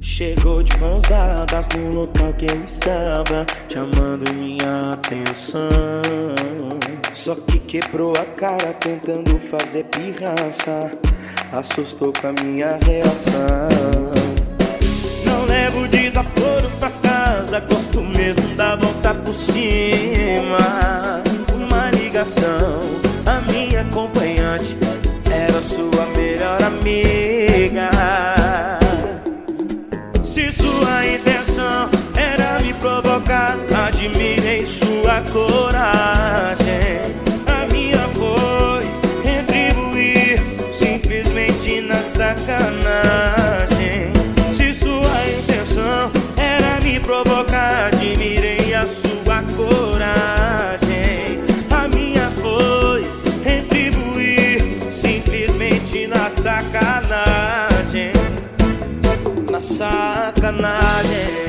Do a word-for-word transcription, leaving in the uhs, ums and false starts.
Chegou de mãos dadas no local que eu estava, chamando minha atenção. Só que quebrou a cara tentando fazer pirraça, assustou com a minha reação. Não levo desaforo pra casa, gosto mesmo da volta por cima. Uma ligação, a minha acompanhante era sua melhor amiga. Se sua intenção era me provocar, admirei sua coragem. A minha foi retribuir, simplesmente na sacanagem. Se sua intenção era me provocar, admirei a sua coragem. A minha foi retribuir, simplesmente na sacanagem. Na sacanagem.